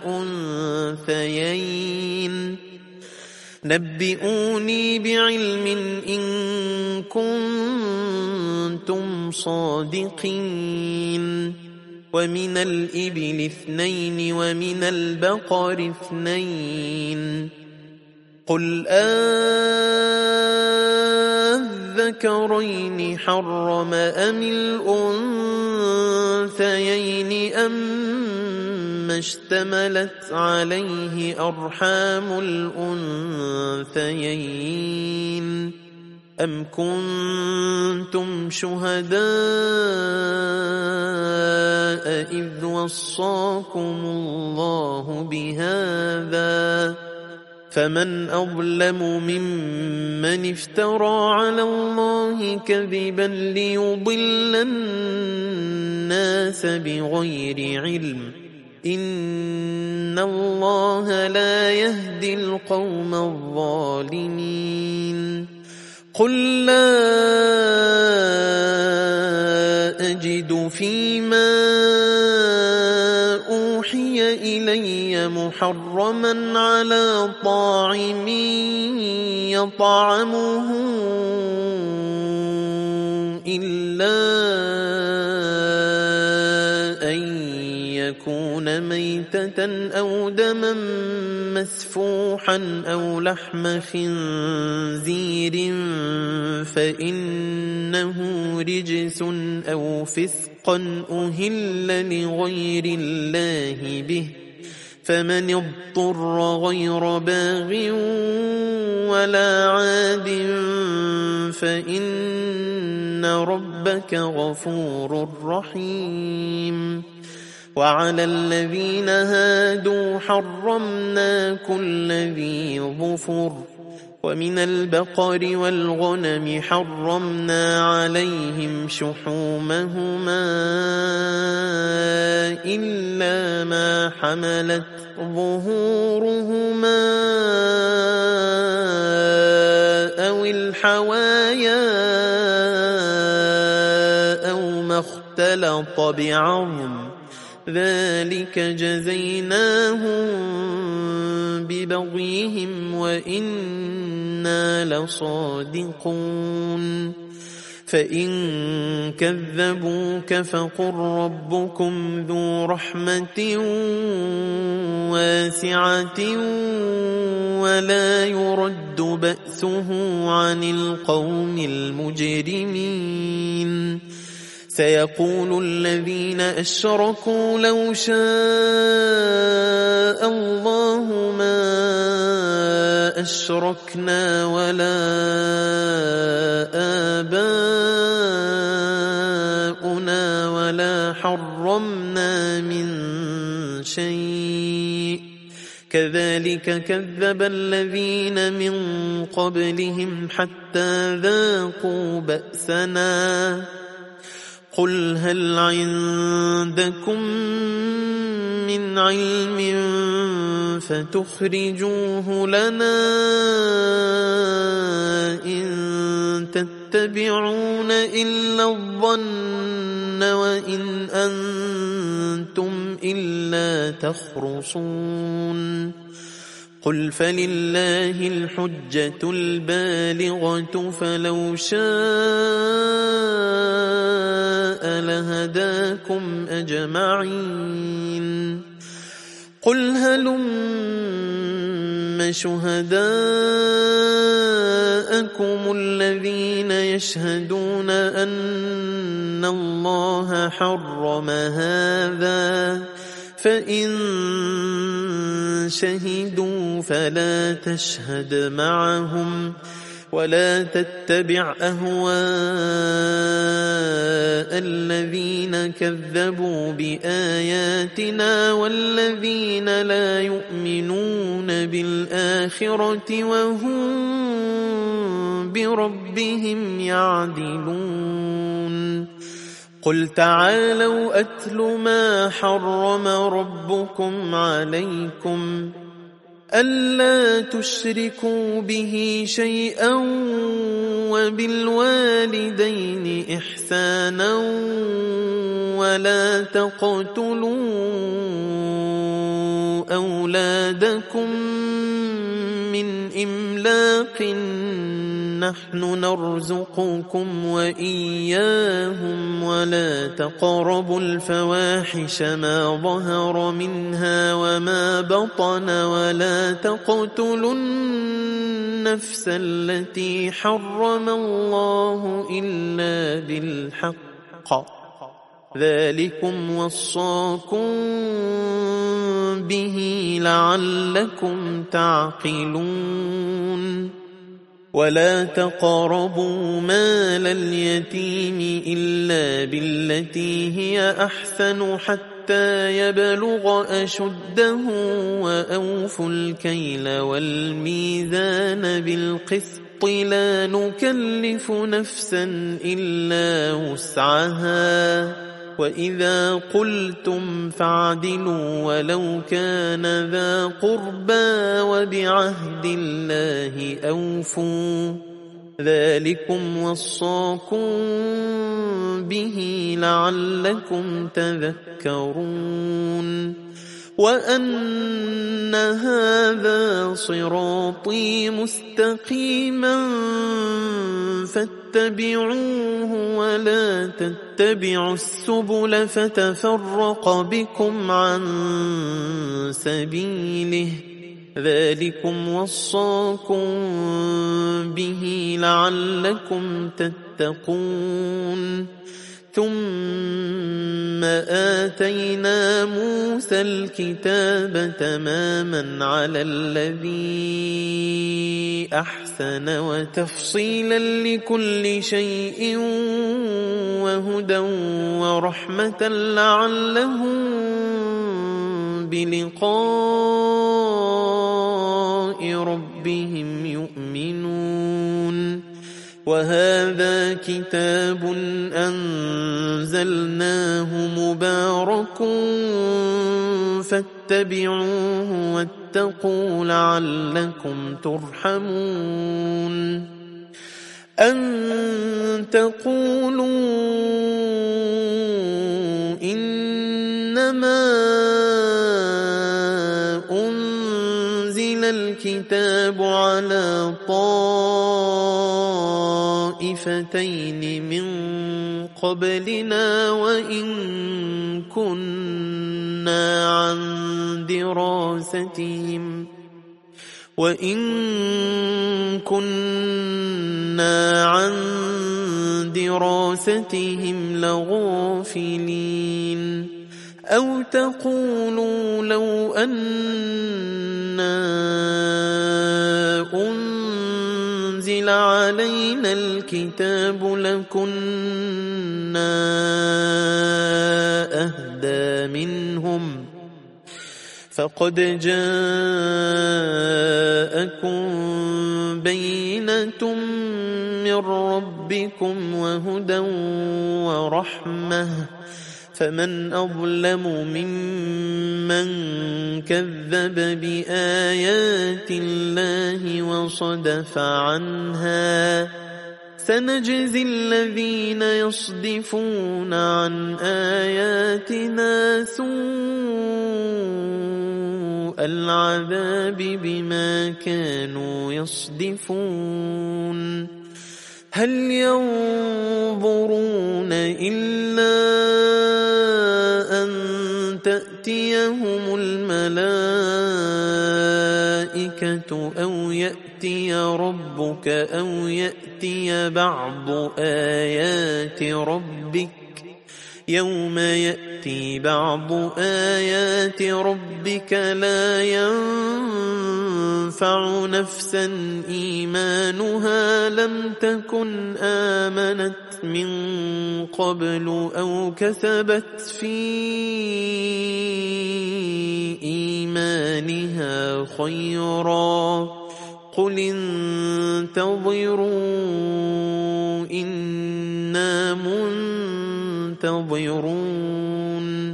الأنثيين نبئوني بعلم إن كنتم صادقين ومن الإبل اثنين ومن البقر اثنين قل أذكرين حرم أم الأنثيين أما اشتملت عليه أرحام الأنثيين أم كنتم شهداء إذ وصاكم الله بهذا فمن أظلم ممن افترى على الله كذبا ليضل الناس بغير علم إن الله لا يهدي القوم الظالمين قل لا أجد فيما أوحي إلي محرما على طاعم يطعمه إلا أن يكون ميتة أو دما مسفوحا أو لحم خنزير فإنه رجس أو فسقا أهل لغير الله به فمن اضطر غير باغ ولا عاد فإن ربك غفور رحيم وعلى الذين هادوا حرمنا كل ذي ظفر ومن البقر والغنم حرمنا عليهم شحومهما إلا ما حملت ظهورهما أو الحوايا أو ما اختلط بعظم ذلك جزيناهم ببغيهم وإنا لصادقون فإن كذبوك فقل ربكم ذو رحمة واسعة ولا يرد بأسه عن القوم المجرمين سيقول الذين أشركوا لو شاء الله ما أشركنا ولا آباؤنا ولا حرمنا من شيء كذلك كذب الذين من قبلهم حتى ذاقوا بأسنا قل هل عندكم من علم فتخرجوه لنا إن تتبعون إلا الظن وإن أنتم إلا تخرصون قل فلله الحجة البالغة فلو شاء لهداكم أجمعين قل هلم شهداءكم الذين يشهدون أن الله حرم هذا فإن شهدوا فلا تشهد معهم ولا تتبع أهواء الذين كذبوا بآياتنا والذين لا يؤمنون بالآخرة وهم بربهم يعدلون قل تعالوا أتل ما حرم ربكم عليكم ألا تشركوا به شيئا وبالوالدين إحسانا ولا تقتلوا أولادكم من إملاق نحن نرزقكم وإياهم ولا تقربوا الفواحش ما ظهر منها وما بطن ولا تقتلوا النفس التي حرم الله إلا بالحق ذلكم وصاكم به لعلكم تعقلون ولا تقربوا مال اليتيم إلا بالتي هي أحسن حتى يبلغ أشده وأوفوا الكيل والميزان بالقسط لا نكلف نفسا إلا وسعها وإذا قلتم فاعدلوا ولو كان ذا قربى وبعهد الله أوفوا ذلكم وصاكم به لعلكم تذكرون وأن هذا صراطي مستقيما فاتبعوه ولا تتبعوا السبل فتفرق بكم عن سبيله ذلكم وصاكم به لعلكم تتقون ثم آتينا موسى الكتاب تماما على الذي أحسن وتفصيلا لكل شيء وهدى ورحمة لعلهم بلقاء ربهم يؤمنون وهذا كتاب أنزلناه مبارك فاتبعوه واتقوا لعلكم ترحمون أن تقولوا إنما أنزل الكتاب على طائفتين من قبلنا وإن كنا عن دراستهم وإن كنا عن دراستهم لغافلين أو تقولوا لو أنا أنزل علينا الكتاب لكنا أهدى منهم فقد جاءكم بينة من ربكم وهدى ورحمة فمن أظلم ممن كذب بآيات الله وصدف عنها سنجزي الذين يصدفون عن آياتنا سوء العذاب بما كانوا يصدفون هل ينظرون إلا أن تأتيهم الملائكة أو يأتي ربك أو يأتي بعض آيات ربك يوم يأتي بعض آيات ربك لا ينفع نفسا إيمانها لم تكن آمنت من قبل أو كسبت في إيمانها خيرا قل انتظروا إنا منتظرون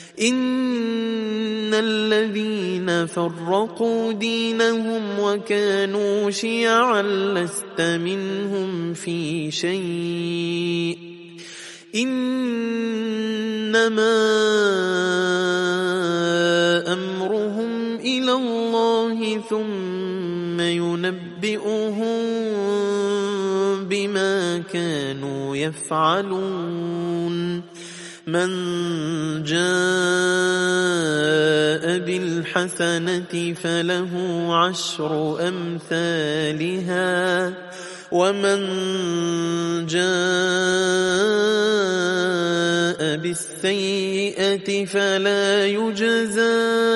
إن الذين فرقوا دينهم وكانوا شيعا لست منهم في شيء إنما أمرهم إلى الله ثم ينبئهم بما كانوا يفعلون من جاء بالحسنة فله عشر أمثالها ومن جاء بالسيئة فلا يجزى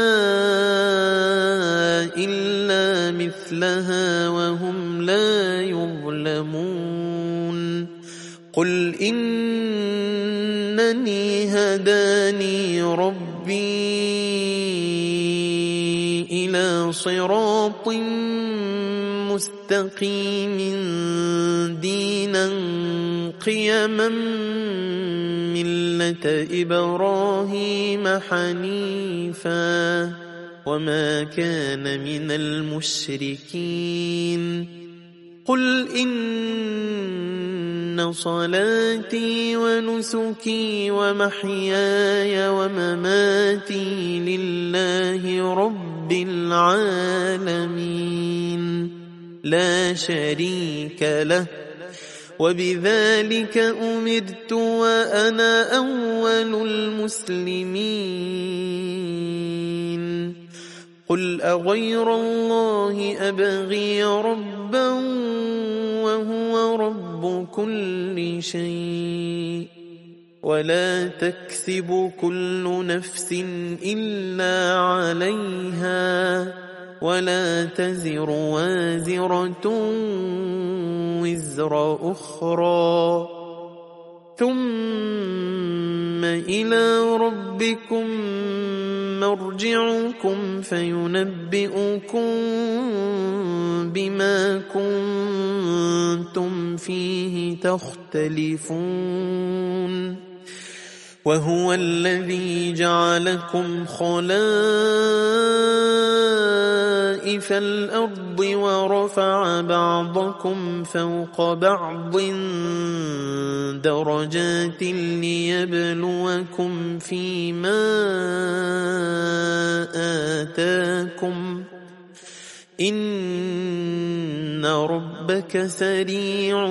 إلا مثلها وهم لا يظلمون قل إنني هداني ربي إلى صراط مستقيم دينا قيما ملة إبراهيم حنيفا وما كان من المشركين قل إن صلاتي ونسكي ومحياي ومماتي لله رب العالمين لا شريك له وبذلك أمرت وأنا أول المسلمين قل أغير الله أبغي ربا وهو رب كل شيء ولا تكسب كل نفس إلا عليها ولا تزر وازرة وزر أخرى ثم إلى ربكم مرجعكم فينبئكم بما كنتم فيه تختلفون وهو الذي جعلكم خلائف الأرض ورفع بعضكم فوق بعض درجات ليبلوكم فيما آتاكم إن ربك سريع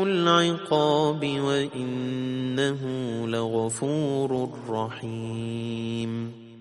العقاب وإنه لغفور رحيم